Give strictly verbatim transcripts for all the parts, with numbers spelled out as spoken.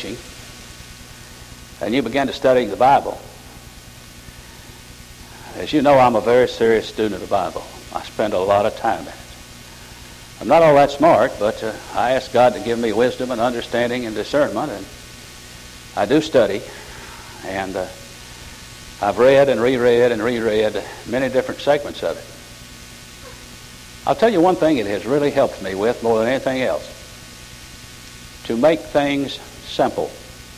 preaching and you began to study the Bible, as you know, I'm a very serious student of the Bible. I spend a lot of time in it. I'm not all that smart, but uh, I ask God to give me wisdom and understanding and discernment, and I do study, and uh, I've read and reread and reread many different segments of it. I'll tell you one thing it has really helped me with more than anything else: to make things simple.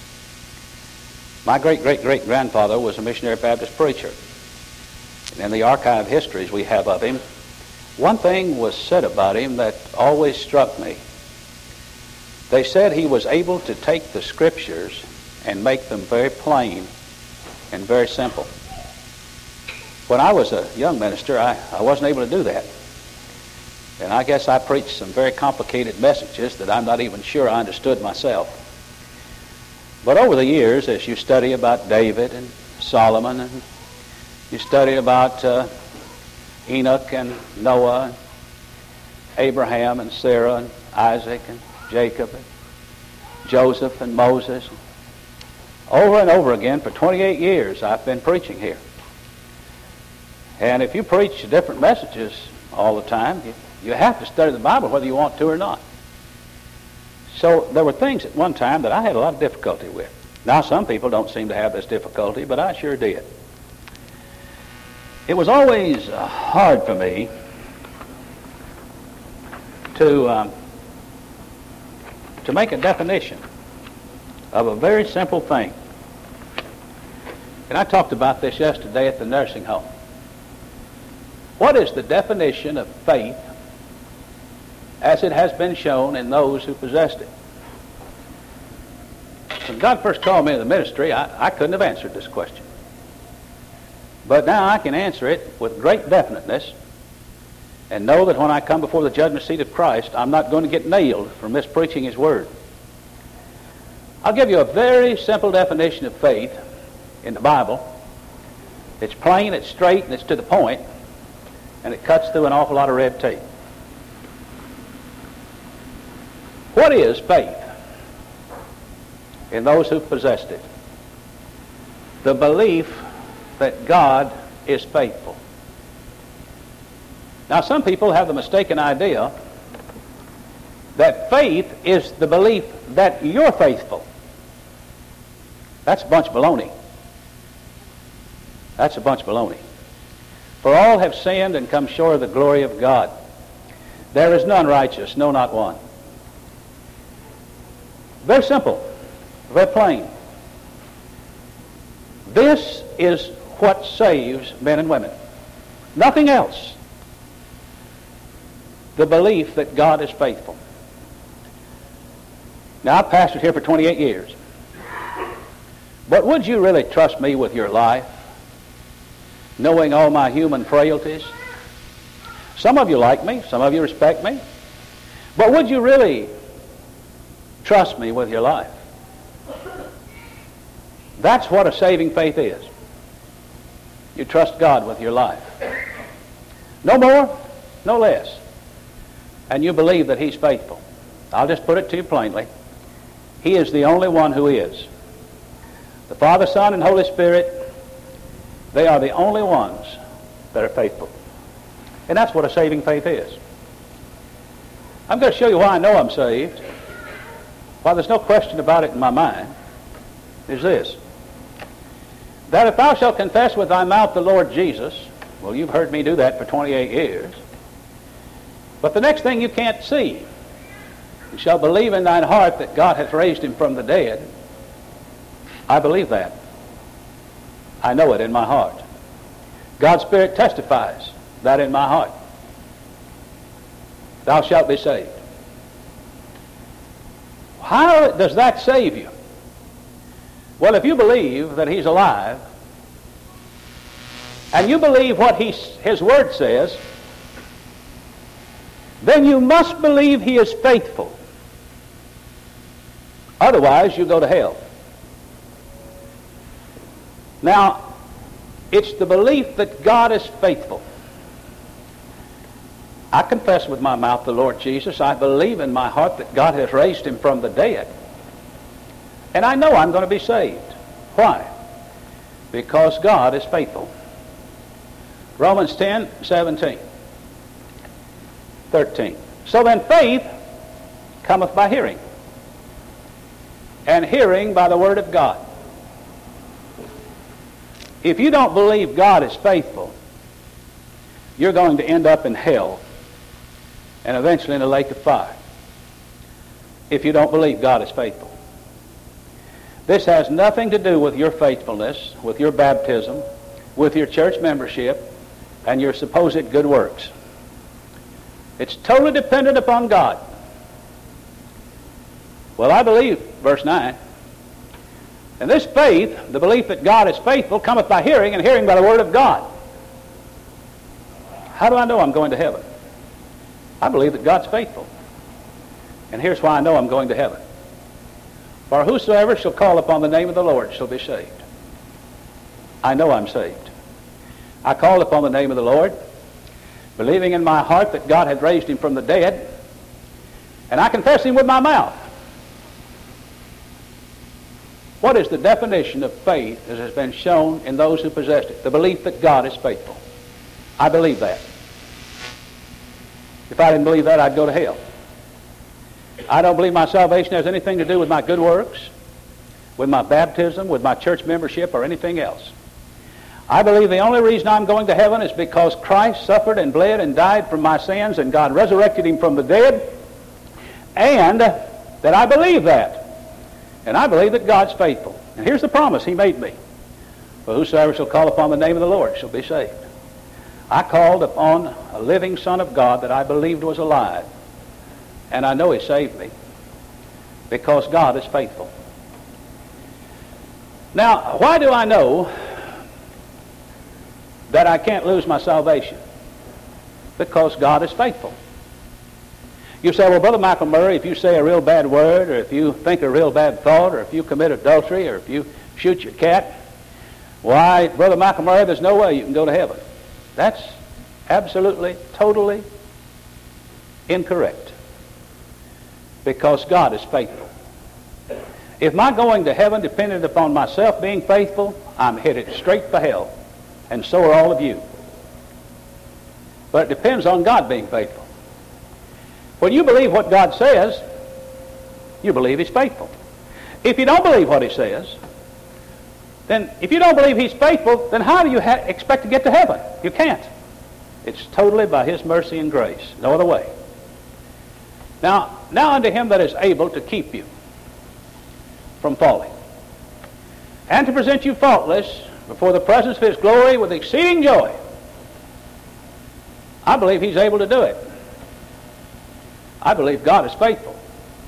My great-great-great-grandfather was a missionary Baptist preacher. And in the archive histories we have of him, one thing was said about him that always struck me. They said he was able to take the Scriptures and make them very plain and very simple. When I was a young minister, I, I wasn't able to do that. And I guess I preached some very complicated messages that I'm not even sure I understood myself. But over the years, as you study about David and Solomon, and you study about uh, Enoch and Noah, and Abraham and Sarah and Isaac and Jacob and Joseph and Moses, over and over again for twenty-eight years I've been preaching here. And if you preach different messages all the time, you, you have to study the Bible whether you want to or not. So there were things at one time that I had a lot of difficulty with. Now some people don't seem to have this difficulty, but I sure did. It was always uh, hard for me to um, to make a definition of a very simple thing. And I talked about this yesterday at the nursing home. What is the definition of faith as it has been shown in those who possessed it? When God first called me to the ministry, I, I couldn't have answered this question. But now I can answer it with great definiteness and know that when I come before the judgment seat of Christ, I'm not going to get nailed for mispreaching His Word. I'll give you a very simple definition of faith in the Bible. It's plain, it's straight, and it's to the point, and it cuts through an awful lot of red tape. What is faith in those who possessed it? The belief that God is faithful. Now, some people have the mistaken idea that faith is the belief that you're faithful. That's a bunch of baloney. That's a bunch of baloney. For all have sinned and come short of the glory of God. There is none righteous, no, not one. Very simple, very plain. This is what saves men and women. Nothing else. The belief that God is faithful. Now, I've pastored here for twenty-eight years. But would you really trust me with your life, knowing all my human frailties? Some of you like me, some of you respect me. But would you really trust me with your life? That's what a saving faith is. You trust God with your life. No more, no less. And you believe that He's faithful. I'll just put it to you plainly. He is the only one who is. The Father, Son, and Holy Spirit, they are the only ones that are faithful. And that's what a saving faith is. I'm going to show you why I know I'm saved. Why there's no question about it in my mind is this: that if thou shalt confess with thy mouth the Lord Jesus, well, you've heard me do that for twenty-eight years, but the next thing you can't see, you shall believe in thine heart that God hath raised Him from the dead. I believe that. I know it in my heart. God's Spirit testifies that in my heart. Thou shalt be saved. How does that save you? Well, if you believe that He's alive, and you believe what he, His Word says, then you must believe He is faithful. Otherwise, you go to hell. Now, it's the belief that God is faithful. I confess with my mouth the Lord Jesus. I believe in my heart that God has raised Him from the dead. And I know I'm going to be saved. Why? Because God is faithful. Romans ten, seventeen, thirteen. So then faith cometh by hearing, and hearing by the word of God. If you don't believe God is faithful, you're going to end up in hell and eventually in a lake of fire if you don't believe God is faithful. This has nothing to do with your faithfulness, with your baptism, with your church membership, and your supposed good works. It's totally dependent upon God. Well, I believe, verse nine, and this faith, the belief that God is faithful, cometh by hearing, and hearing by the word of God. How do I know I'm going to heaven? I believe that God's faithful. And here's why I know I'm going to heaven. For whosoever shall call upon the name of the Lord shall be saved. I know I'm saved. I called upon the name of the Lord, believing in my heart that God had raised him from the dead, and I confess him with my mouth. What is the definition of faith as has been shown in those who possessed it? The belief that God is faithful. I believe that. If I didn't believe that, I'd go to hell. I don't believe my salvation has anything to do with my good works, with my baptism, with my church membership, or anything else. I believe the only reason I'm going to heaven is because Christ suffered and bled and died for my sins, and God resurrected him from the dead, and that I believe that. And I believe that God's faithful. And here's the promise he made me. For whosoever shall call upon the name of the Lord shall be saved. I called upon a living Son of God that I believed was alive. And I know he saved me because God is faithful. Now, why do I know that I can't lose my salvation? Because God is faithful. You say, well, Brother Michael Murray, if you say a real bad word, or if you think a real bad thought, or if you commit adultery, or if you shoot your cat, why, Brother Michael Murray, there's no way you can go to heaven. That's absolutely, totally incorrect. Because God is faithful. If my going to heaven depended upon myself being faithful, I'm headed straight for hell. And so are all of you. But it depends on God being faithful. When you believe what God says, you believe he's faithful. If you don't believe what he says, then if you don't believe he's faithful, then how do you ha- expect to get to heaven? You can't. It's totally by his mercy and grace. No other way. Now, now unto him that is able to keep you from falling, and to present you faultless before the presence of his glory with exceeding joy. I believe he's able to do it. I believe God is faithful.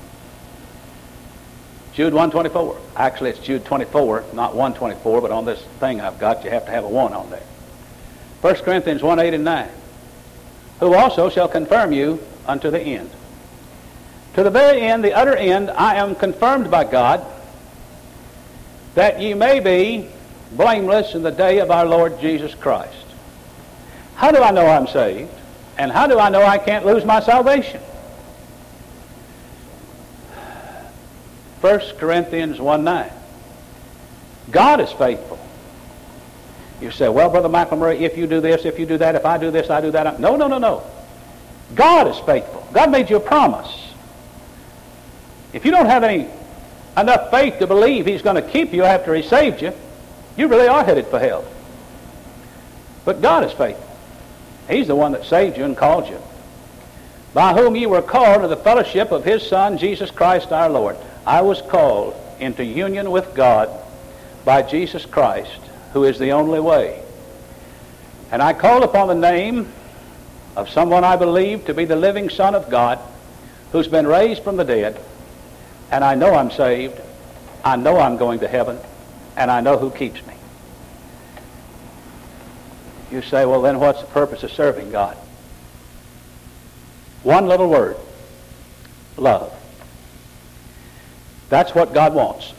Jude one twenty-four. Actually, it's Jude twenty-four, not one twenty-four, but on this thing I've got, you have to have a one on there. First Corinthians one, eight and nine. Who also shall confirm you unto the end. To the very end, the utter end, I am confirmed by God, that ye may be blameless in the day of our Lord Jesus Christ. How do I know I'm saved? And how do I know I can't lose my salvation? First Corinthians one nine. God is faithful. You say, well, Brother Michael Murray, if you do this, if you do that, if I do this, I do that. No, no, no, no. God is faithful. God made you a promise. If you don't have any enough faith to believe he's going to keep you after he saved you, you really are headed for hell. But God is faithful. He's the one that saved you and called you, by whom ye were called to the fellowship of his Son, Jesus Christ our Lord. I was called into union with God by Jesus Christ, who is the only way. And I called upon the name of someone I believe to be the living Son of God, who's been raised from the dead, and I know I'm saved, I know I'm going to heaven, and I know who keeps me. You say, well, then what's the purpose of serving God? One little word: love. That's what God wants.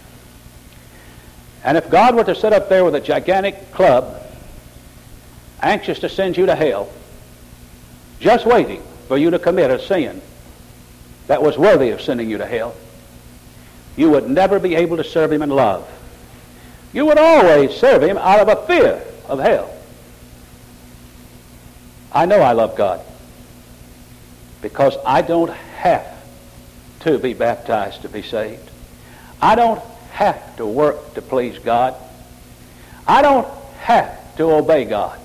And if God were to sit up there with a gigantic club, anxious to send you to hell, just waiting for you to commit a sin that was worthy of sending you to hell, you would never be able to serve him in love. You would always serve him out of a fear of hell. I know I love God because I don't have to be baptized to be saved. I don't have to work to please God. I don't have to obey God.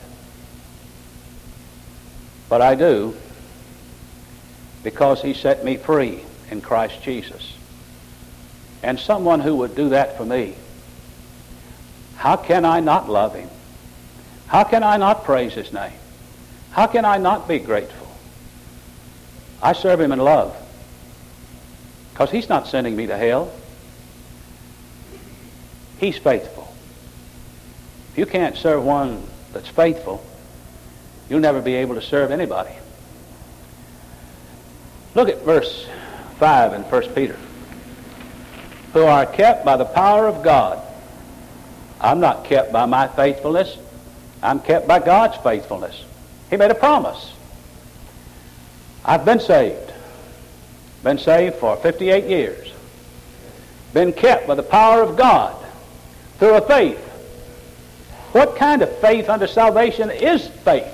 But I do because he set me free in Christ Jesus. And someone who would do that for me, how can I not love him? How can I not praise his name? How can I not be grateful? I serve him in love because he's not sending me to hell. He's faithful. If you can't serve one that's faithful, you'll never be able to serve anybody. Look at verse five in First Peter. Who are kept by the power of God. I'm not kept by my faithfulness. I'm kept by God's faithfulness. He made a promise. I've been saved. Been saved for fifty-eight years. Been kept by the power of God through a faith. What kind of faith unto salvation is faith?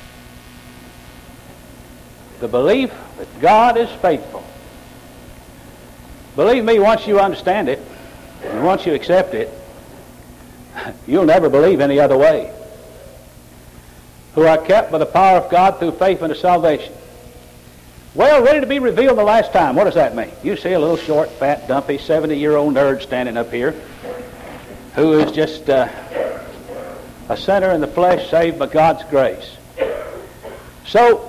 The belief that God is faithful. Believe me, once you understand it, and once you accept it, you'll never believe any other way. Who are kept by the power of God through faith unto salvation. Well, ready to be revealed the last time. What does that mean? You see a little short, fat, dumpy, seventy-year-old nerd standing up here who is just uh, a sinner in the flesh saved by God's grace. So,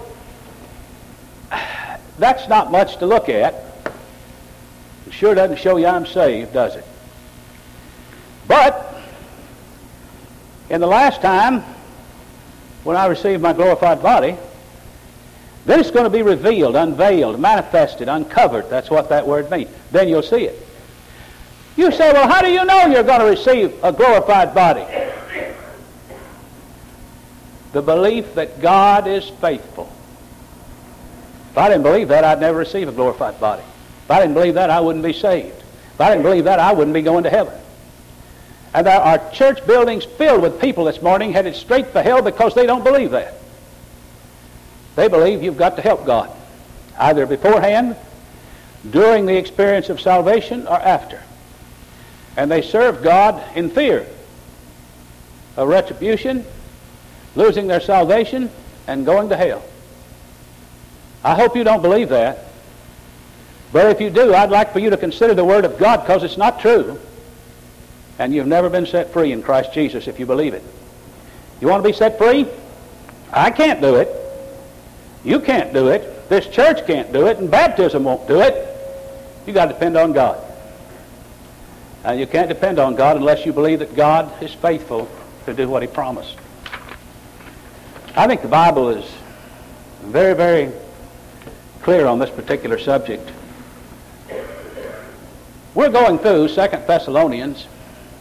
that's not much to look at. It sure doesn't show you I'm saved, does it? But, in the last time, when I receive my glorified body, then it's going to be revealed, unveiled, manifested, uncovered. That's what that word means. Then you'll see it. You say, well, how do you know you're going to receive a glorified body? The belief that God is faithful. If I didn't believe that, I'd never receive a glorified body. If I didn't believe that, I wouldn't be saved. If I didn't believe that, I wouldn't be going to heaven. And there are church buildings filled with people this morning headed straight for hell because they don't believe that. They believe you've got to help God, either beforehand, during the experience of salvation, or after. And they serve God in fear of retribution, losing their salvation, and going to hell. I hope you don't believe that. But if you do, I'd like for you to consider the Word of God, because it's not true. And you've never been set free in Christ Jesus if you believe it. You want to be set free? I can't do it. You can't do it. This church can't do it, and baptism won't do it. You've got to depend on God. And you can't depend on God unless you believe that God is faithful to do what he promised. I think the Bible is very, very clear on this particular subject. We're going through Second Thessalonians,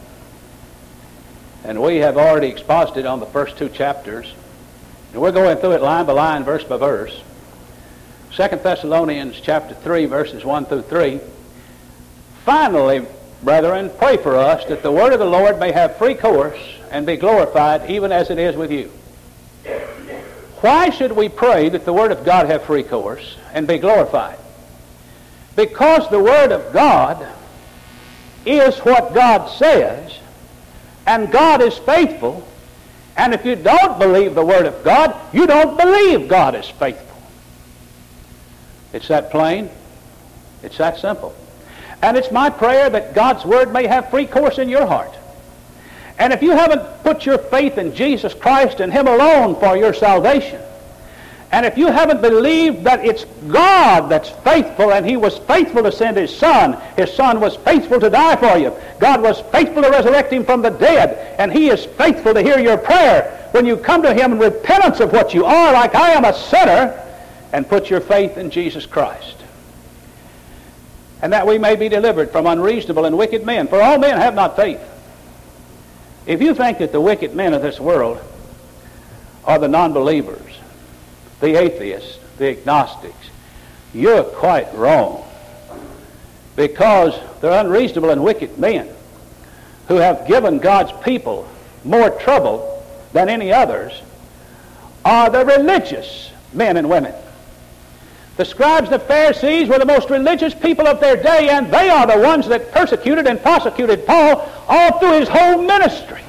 and we have already exposited on the first two chapters. And we're going through it line by line, verse by verse. Second Thessalonians chapter three, verses one through three. Finally, brethren, pray for us that the word of the Lord may have free course and be glorified even as it is with you. Why should we pray that the word of God have free course and be glorified? Because the word of God is what God says, and God is faithful. And if you don't believe the word of God, you don't believe God is faithful. It's that plain. It's that simple. And it's my prayer that God's word may have free course in your heart. And if you haven't put your faith in Jesus Christ and him alone for your salvation, and if you haven't believed that it's God that's faithful, and he was faithful to send his Son, his Son was faithful to die for you, God was faithful to resurrect him from the dead, and he is faithful to hear your prayer when you come to him in repentance of what you are, like I am a sinner, and put your faith in Jesus Christ. And that we may be delivered from unreasonable and wicked men, for all men have not faith. If you think that the wicked men of this world are the non-believers, the atheists, the agnostics, you're quite wrong. because they're unreasonable and wicked men who have given God's people more trouble than any others are the religious men and women. The scribes and the Pharisees were the most religious people of their day, and they are the ones that persecuted and prosecuted Paul all through his whole ministry.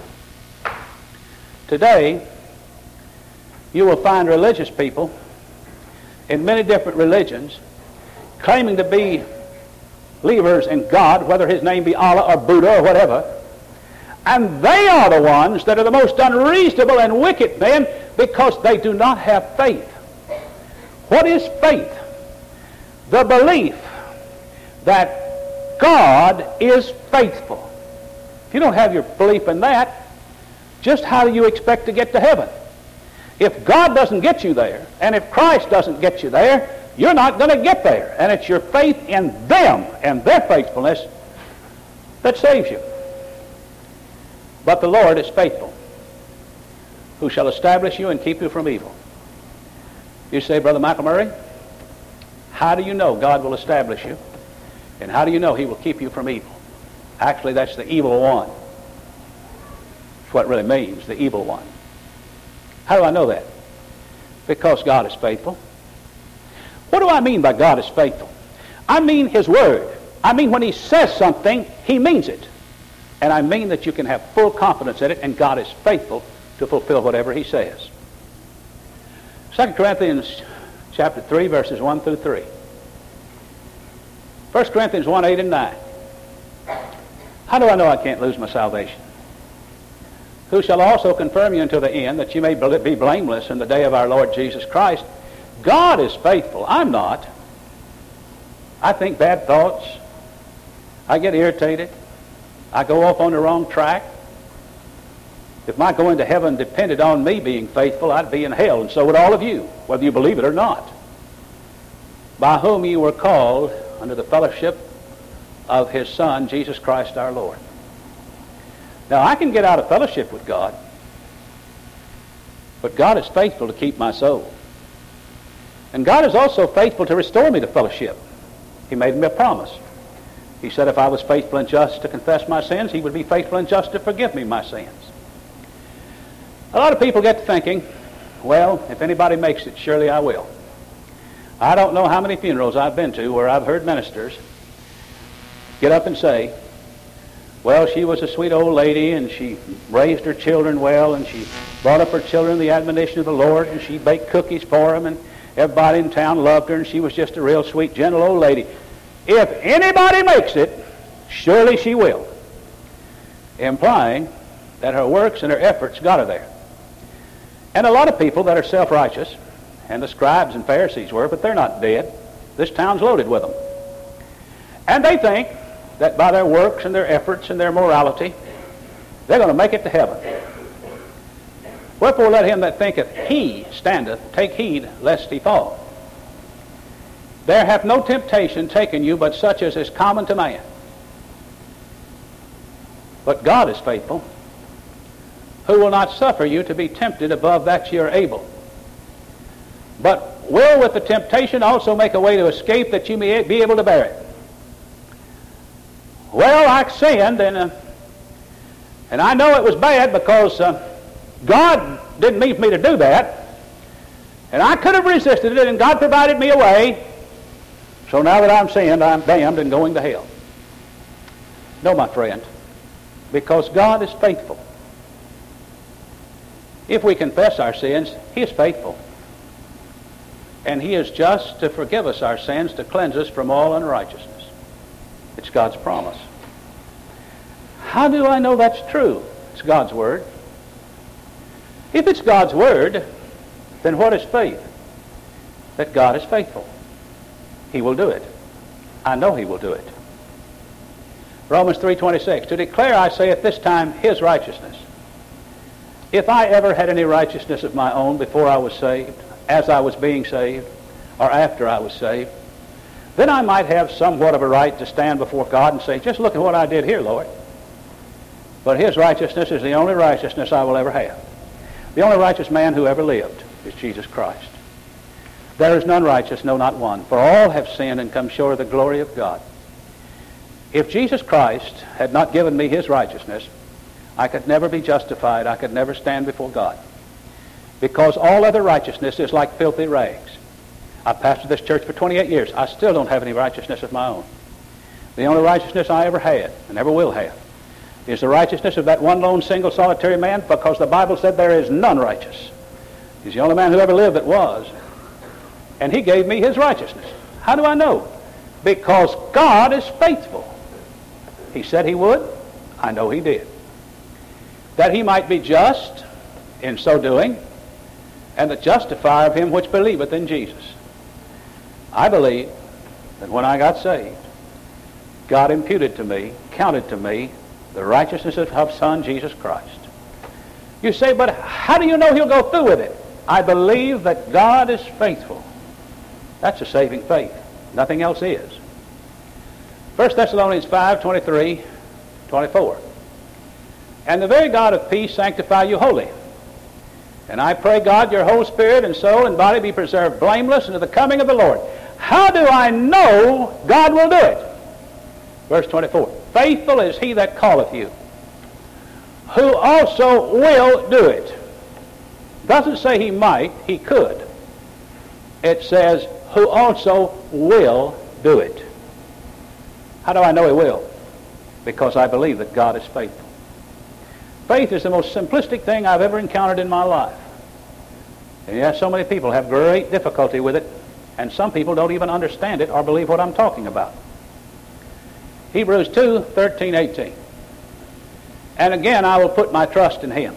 Today, you will find religious people in many different religions claiming to be believers in God, whether his name be Allah or Buddha or whatever, and they are the ones that are the most unreasonable and wicked men because they do not have faith. What is faith? The belief that God is faithful. If you don't have your belief in that, just how do you expect to get to heaven? If God doesn't get you there, and if Christ doesn't get you there, you're not going to get there. And it's your faith in them and their faithfulness that saves you. But the Lord is faithful, who shall establish you and keep you from evil. You say, Brother Michael Murray, how do you know God will establish you? And how do you know he will keep you from evil? Actually, that's the evil one. That's what it really means, the evil one. How do I know that? Because God is faithful. What do I mean by God is faithful? I mean his word. I mean when he says something, he means it. And I mean that you can have full confidence in it, and God is faithful to fulfill whatever he says. Second Corinthians chapter three, verses one through three. First Corinthians one, eight and nine. How do I know I can't lose my salvation? Who shall also confirm you until the end, that you may be blameless in the day of our Lord Jesus Christ. God is faithful. I'm not. I think bad thoughts. I get irritated. I go off on the wrong track. If my going to heaven depended on me being faithful, I'd be in hell, and so would all of you, whether you believe it or not. By whom you were called under the fellowship of his Son, Jesus Christ our Lord. Now, I can get out of fellowship with God, but God is faithful to keep my soul. And God is also faithful to restore me to fellowship. He made me a promise. He said if I was faithful and just to confess my sins, he would be faithful and just to forgive me my sins. A lot of people get to thinking, well, if anybody makes it, surely I will. I don't know how many funerals I've been to where I've heard ministers get up and say, well, she was a sweet old lady, and she raised her children well, and she brought up her children in the admonition of the Lord, and she baked cookies for them, and everybody in town loved her, and she was just a real sweet, gentle old lady. If anybody makes it, surely she will. Implying that her works and her efforts got her there. And a lot of people that are self-righteous, and the scribes and Pharisees were, but they're not dead. This town's loaded with them. And they think that by their works and their efforts and their morality, they're going to make it to heaven. Wherefore let him that thinketh he standeth take heed lest he fall. There hath no temptation taken you but such as is common to man. But God is faithful, who will not suffer you to be tempted above that ye are able, but will with the temptation also make a way to escape, that you may be able to bear it. Well, I sinned, and uh, and I know it was bad because uh, God didn't mean for me to do that, and I could have resisted it, and God provided me a way. So now that I'm sinned, I'm damned and going to hell. No, my friend, because God is faithful. If we confess our sins, he is faithful. And he is just to forgive us our sins, to cleanse us from all unrighteousness. It's God's promise. How do I know that's true? It's God's word. If it's God's word, then what is faith? That God is faithful. He will do it. I know he will do it. Romans three twenty-six, to declare, I say, at this time his righteousness. If I ever had any righteousness of my own before I was saved, as I was being saved, or after I was saved, then I might have somewhat of a right to stand before God and say, just look at what I did here, Lord. But his righteousness is the only righteousness I will ever have. The only righteous man who ever lived is Jesus Christ. There is none righteous, no, not one. For all have sinned and come short of the glory of God. If Jesus Christ had not given me his righteousness, I could never be justified. I could never stand before God. Because all other righteousness is like filthy rags. I've pastored this church for twenty-eight years. I still don't have any righteousness of my own. The only righteousness I ever had, and ever will have, is the righteousness of that one lone, single, solitary man, because the Bible said there is none righteous. He's the only man who ever lived that was. And he gave me his righteousness. How do I know? Because God is faithful. He said he would. I know he did. That he might be just in so doing, and the justifier of him which believeth in Jesus. I believe that when I got saved, God imputed to me, counted to me, the righteousness of his Son, Jesus Christ. You say, but how do you know he'll go through with it? I believe that God is faithful. That's a saving faith. Nothing else is. First Thessalonians five, twenty-three, twenty-four. And the very God of peace sanctify you wholly. And I pray, God, your whole spirit and soul and body be preserved blameless unto the coming of the Lord. How do I know God will do it? Verse twenty-four. Faithful is he that calleth you, who also will do it. Doesn't say he might, he could. It says, who also will do it. How do I know he will? Because I believe that God is faithful. Faith is the most simplistic thing I've ever encountered in my life. And yet so many people have great difficulty with it, and some people don't even understand it or believe what I'm talking about. Hebrews two, thirteen, eighteen. And again, I will put my trust in him.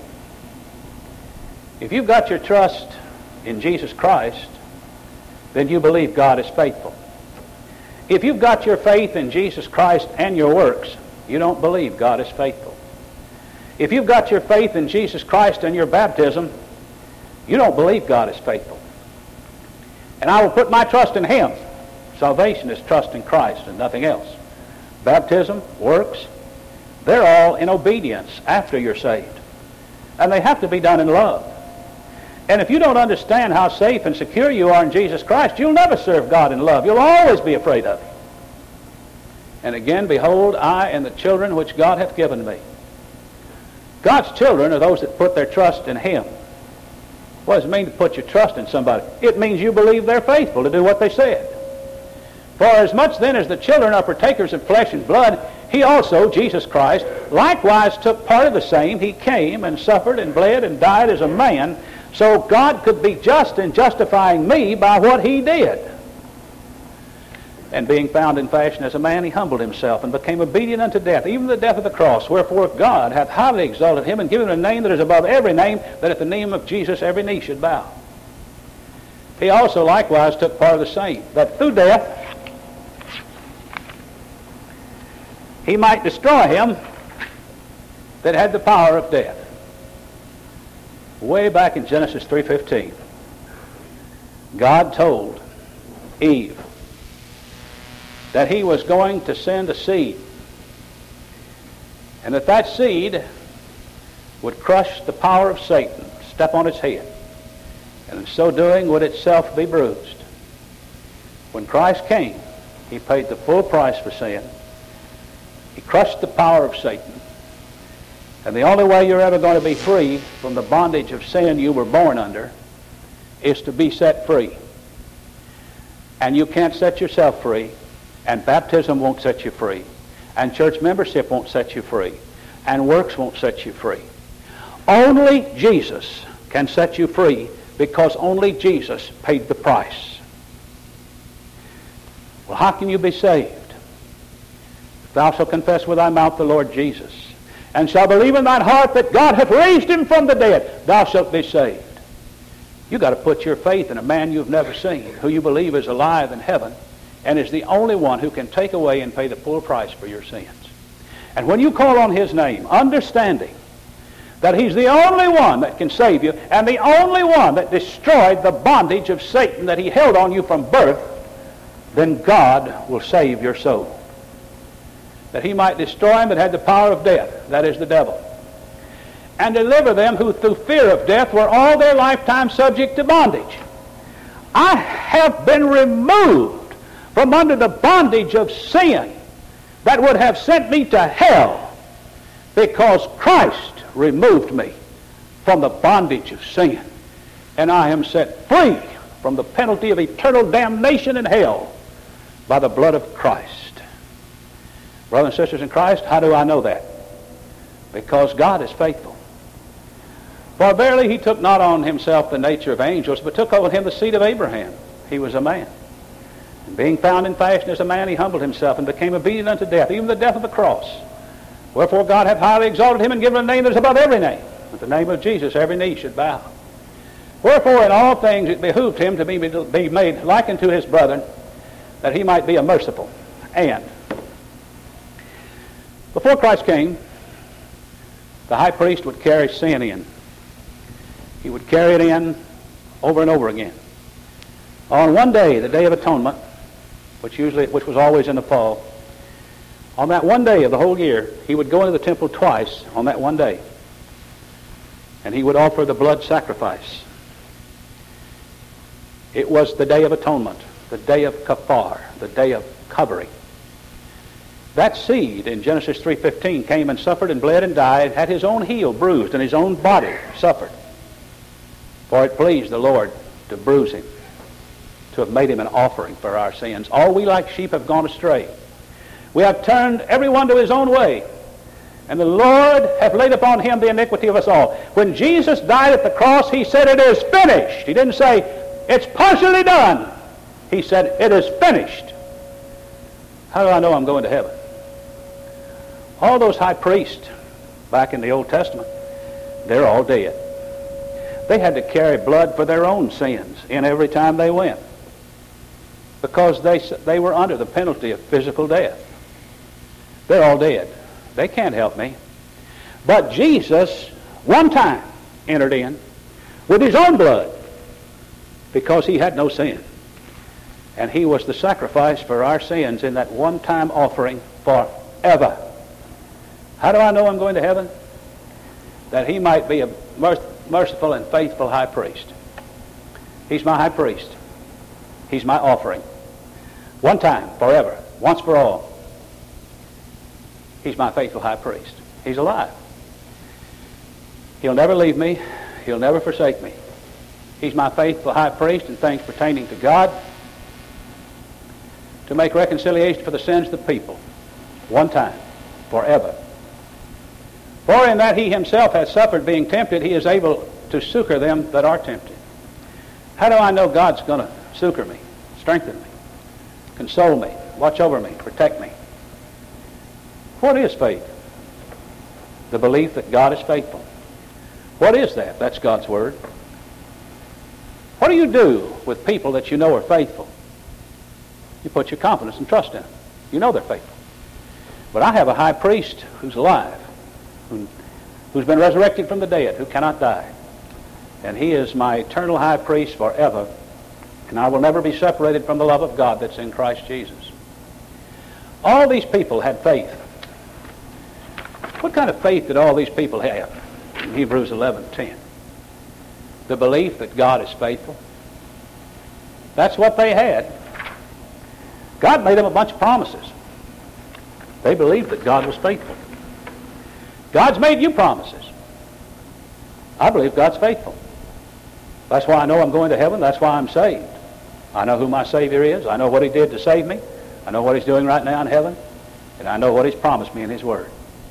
If you've got your trust in Jesus Christ, then you believe God is faithful. If you've got your faith in Jesus Christ and your works, you don't believe God is faithful. If you've got your faith in Jesus Christ and your baptism, you don't believe God is faithful. And I will put my trust in him. Salvation is trust in Christ and nothing else. Baptism, works, they're all in obedience after you're saved. And they have to be done in love. And if you don't understand how safe and secure you are in Jesus Christ, you'll never serve God in love. You'll always be afraid of him. And again, behold, I and the children which God hath given me. God's children are those that put their trust in him. What does it mean to put your trust in somebody? It means you believe they're faithful to do what they said. For as much then as the children are partakers of flesh and blood, he also, Jesus Christ, likewise took part of the same. He came and suffered and bled and died as a man, so God could be just in justifying me by what he did. And being found in fashion as a man, he humbled himself and became obedient unto death, even the death of the cross. Wherefore God hath highly exalted him and given him a name that is above every name, that at the name of Jesus every knee should bow. He also likewise took part of the same, that through death he might destroy him that had the power of death. Way back in Genesis three fifteen, God told Eve that he was going to send a seed, and that that seed would crush the power of Satan, step on its head, and in so doing would itself be bruised. When Christ came, he paid the full price for sin. He crushed the power of Satan. And the only way you're ever going to be free from the bondage of sin you were born under is to be set free. And you can't set yourself free, and baptism won't set you free, and church membership won't set you free, and works won't set you free. Only Jesus can set you free, because only Jesus paid the price. Well, how can you be saved? If thou shalt confess with thy mouth the Lord Jesus, and shalt believe in thine heart that God hath raised him from the dead, thou shalt be saved. You've got to put your faith in a man you've never seen, who you believe is alive in heaven, and is the only one who can take away and pay the full price for your sins. And when you call on his name, understanding that he's the only one that can save you, and the only one that destroyed the bondage of Satan that he held on you from birth, then God will save your soul. That he might destroy him that had the power of death, that is the devil, and deliver them who through fear of death were all their lifetime subject to bondage. I have been removed from under the bondage of sin that would have sent me to hell, because Christ removed me from the bondage of sin, and I am set free from the penalty of eternal damnation in hell by the blood of Christ. Brothers and sisters in Christ, how do I know that? Because God is faithful. For verily he took not on himself the nature of angels, but took on him the seed of Abraham. He was a man. And being found in fashion as a man, he humbled himself and became obedient unto death, even the death of the cross. Wherefore God hath highly exalted him and given him a name that is above every name. At the name of Jesus every knee should bow. Wherefore in all things it behooved him to be, be made like unto his brethren, that he might be a merciful. And before Christ came, the high priest would carry sin in. He would carry it in over and over again. On one day, the Day of Atonement, which usually, which was always in the fall, on that one day of the whole year, he would go into the temple twice on that one day, and he would offer the blood sacrifice. It was the Day of Atonement, the Day of Kafar, the Day of covering. That seed in Genesis three fifteen came and suffered and bled and died, had his own heel bruised, and his own body suffered. For it pleased the Lord to bruise him, to have made him an offering for our sins. All we like sheep have gone astray. We have turned every one to his own way, and the Lord hath laid upon him the iniquity of us all. When Jesus died at the cross, he said, it is finished. He didn't say, it's partially done. He said, it is finished. How do I know I'm going to heaven? All those high priests back in the Old Testament, they're all dead. They had to carry blood for their own sins in every time they went, because they, they were under the penalty of physical death. They're all dead. They can't help me. But Jesus, one time, entered in with his own blood, because he had no sin. And he was the sacrifice for our sins in that one-time offering forever. How do I know I'm going to heaven? That he might be a merciful and faithful high priest. He's my high priest. He's my offering. One time, forever, once for all. He's my faithful high priest. He's alive. He'll never leave me. He'll never forsake me. He's my faithful high priest in things pertaining to God, to make reconciliation for the sins of the people, one time, forever. For in that he himself has suffered being tempted, he is able to succor them that are tempted. How do I know God's going to succor me, strengthen me, console me, watch over me, protect me? What is faith? The belief that God is faithful. What is that? That's God's Word. What do you do with people that you know are faithful? You put your confidence and trust in them. You know they're faithful. But I have a high priest who's alive, who, who's been resurrected from the dead, who cannot die. And he is my eternal high priest forever, and I will never be separated from the love of God that's in Christ Jesus. All these people had faith. What kind of faith did all these people have? In Hebrews eleven ten. The belief that God is faithful. That's what they had. God made them a bunch of promises. They believed that God was faithful. God's made you promises. I believe God's faithful. That's why I know I'm going to heaven. That's why I'm saved. I know who my Savior is. I know what he did to save me. I know what he's doing right now in heaven. And I know what he's promised me in his Word.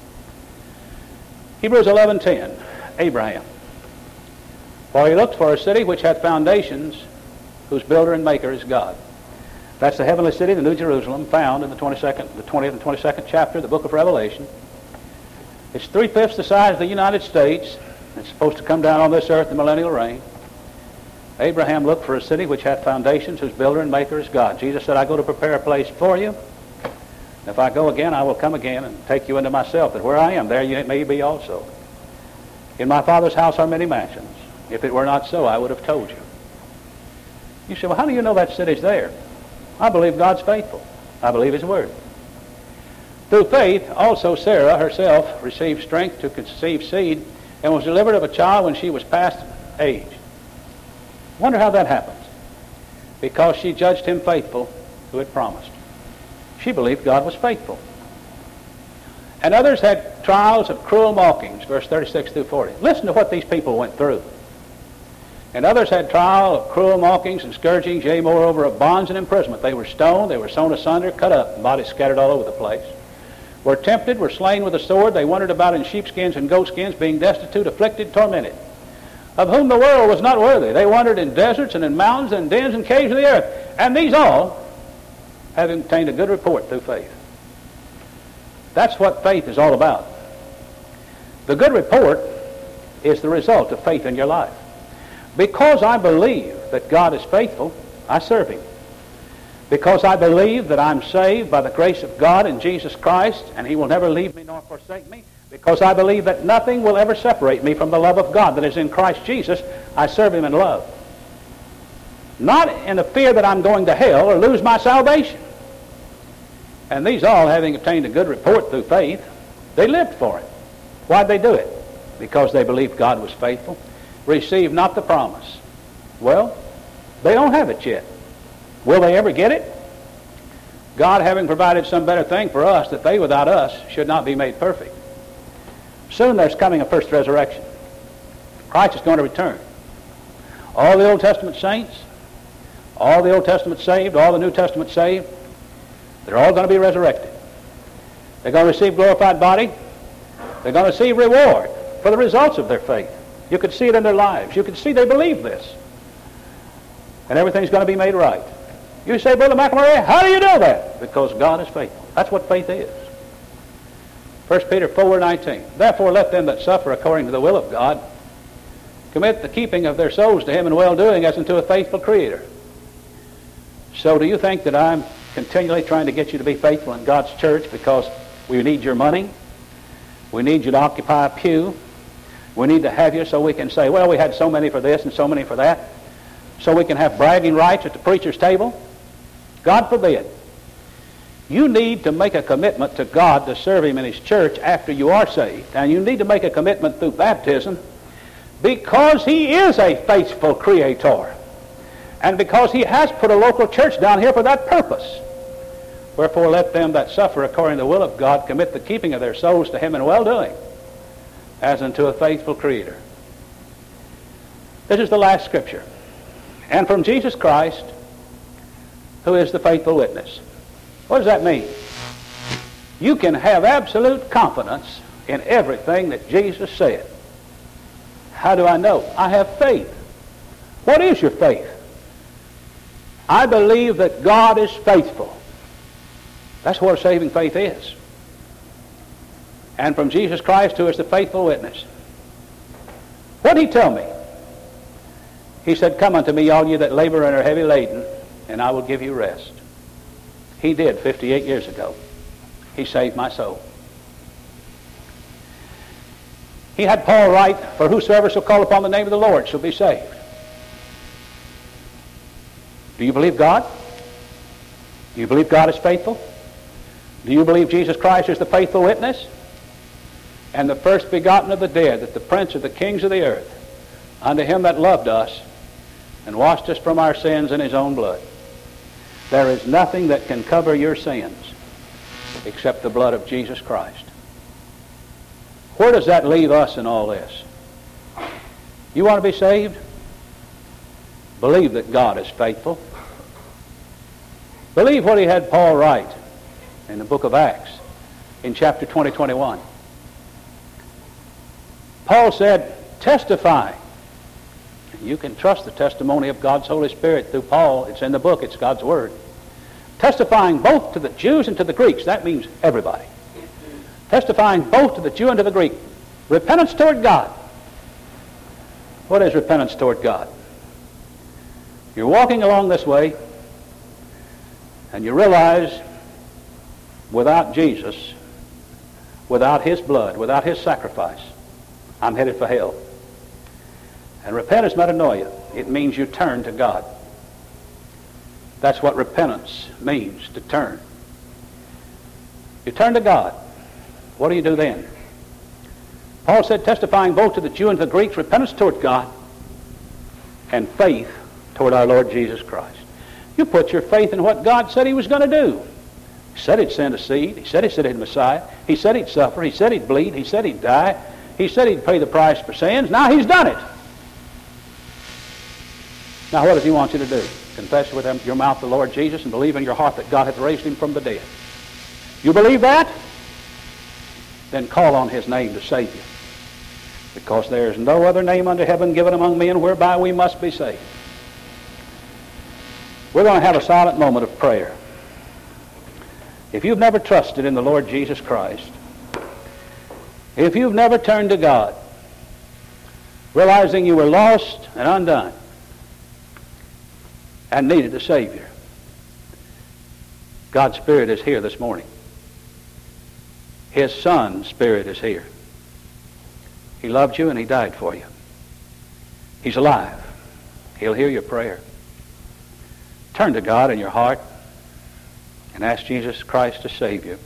Hebrews eleven ten, Abraham. For he looked for a city which hath foundations, whose builder and maker is God. That's the heavenly city, the New Jerusalem, found in the twenty-second, the twentieth and twenty-second chapter of the book of Revelation. It's three-fifths the size of the United States. It's supposed to come down on this earth in millennial reign. Abraham looked for a city which hath foundations, whose builder and maker is God. Jesus said, I go to prepare a place for you. If I go again, I will come again and take you into myself, that where I am, there you may be also. In my Father's house are many mansions. If it were not so, I would have told you. You say, well, how do you know that city's there? I believe God's faithful. I believe his Word. Through faith, also Sarah herself received strength to conceive seed and was delivered of a child when she was past age. Wonder how that happens. Because she judged him faithful who had promised. She believed God was faithful. And others had trials of cruel mockings, verse thirty-six through forty. Listen to what these people went through. And others had trial of cruel mockings and scourgings, yea, moreover, of bonds and imprisonment. They were stoned, they were sown asunder, cut up, and bodies scattered all over the place. Were tempted, were slain with a sword. They wandered about in sheepskins and goatskins, being destitute, afflicted, tormented, of whom the world was not worthy. They wandered in deserts and in mountains and dens and caves of the earth. And these all, having obtained a good report through faith. That's what faith is all about. The good report is the result of faith in your life. Because I believe that God is faithful, I serve Him. Because I believe that I'm saved by the grace of God in Jesus Christ, and He will never leave me nor forsake me. Because I believe that nothing will ever separate me from the love of God that is in Christ Jesus, I serve Him in love. Not in the fear that I'm going to hell or lose my salvation. And these all, having obtained a good report through faith, they lived for it. Why'd they do it? Because they believed God was faithful. Received not the promise. Well, they don't have it yet. Will they ever get it? God having provided some better thing for us, that they without us should not be made perfect. Soon there's coming a first resurrection. Christ is going to return. All the Old Testament saints, all the Old Testament saved, all the New Testament saved, they're all going to be resurrected. They're going to receive glorified body. They're going to receive reward for the results of their faith. You could see it in their lives. You could see they believe this. And everything's going to be made right. You say, Brother McElmurray, how do you know that? Because God is faithful. That's what faith is. First Peter four nineteen. Therefore let them that suffer according to the will of God commit the keeping of their souls to Him in well-doing as unto a faithful Creator. So do you think that I'm continually trying to get you to be faithful in God's church because we need your money? We need you to occupy a pew. We need to have you so we can say, well, we had so many for this and so many for that. So we can have bragging rights at the preacher's table? God forbid. You need to make a commitment to God to serve Him in His church after you are saved. And you need to make a commitment through baptism because He is a faithful Creator. And because He has put a local church down here for that purpose. Wherefore let them that suffer according to the will of God commit the keeping of their souls to Him in well-doing as unto a faithful Creator. This is the last scripture. And from Jesus Christ, who is the faithful witness. What does that mean? You can have absolute confidence in everything that Jesus said. How do I know? I have faith. What is your faith? I believe that God is faithful. That's what saving faith is. And from Jesus Christ, who is the faithful witness. What did He tell me? He said, come unto me, all you that labor and are heavy laden, and I will give you rest. He did fifty-eight years ago. He saved my soul. He had Paul write, for whosoever shall call upon the name of the Lord shall be saved. Do you believe God? Do you believe God is faithful? Do you believe Jesus Christ is the faithful witness? And the first begotten of the dead, that the prince of the kings of the earth, unto Him that loved us and washed us from our sins in His own blood. There is nothing that can cover your sins except the blood of Jesus Christ. Where does that leave us in all this? You want to be saved? Believe that God is faithful. Believe what He had Paul write in the book of Acts in chapter twenty, twenty-one. Paul said, testifying. You can trust the testimony of God's Holy Spirit through Paul. It's in the book. It's God's Word. Testifying both to the Jews and to the Greeks. That means everybody. Testifying both to the Jew and to the Greek. Repentance toward God. What is repentance toward God? You're walking along this way and you realize without Jesus, without His blood, without His sacrifice, I'm headed for hell. And repent is metanoia. It means you turn to God. That's what repentance means, to turn. You turn to God. What do you do then? Paul said, testifying both to the Jew and to the Greeks, repentance toward God and faith toward our Lord Jesus Christ. You put your faith in what God said He was going to do. He said he'd send a seed. He said he said he'd Messiah. He said he'd suffer. He said he'd bleed. He said he'd die. He said he'd pay the price for sins. Now he's done it. Now what does he want you to do? Confess with your mouth the Lord Jesus and believe in your heart that God hath raised him from the dead. You believe that? Then call on his name to save you. Because there is no other name under heaven given among men whereby we must be saved. We're going to have a silent moment of prayer. If you've never trusted in the Lord Jesus Christ, if you've never turned to God, realizing you were lost and undone and needed a Savior, God's Spirit is here this morning. His Son's Spirit is here. He loved you and he died for you. He's alive. He'll hear your prayer. Turn to God in your heart and ask Jesus Christ to save you.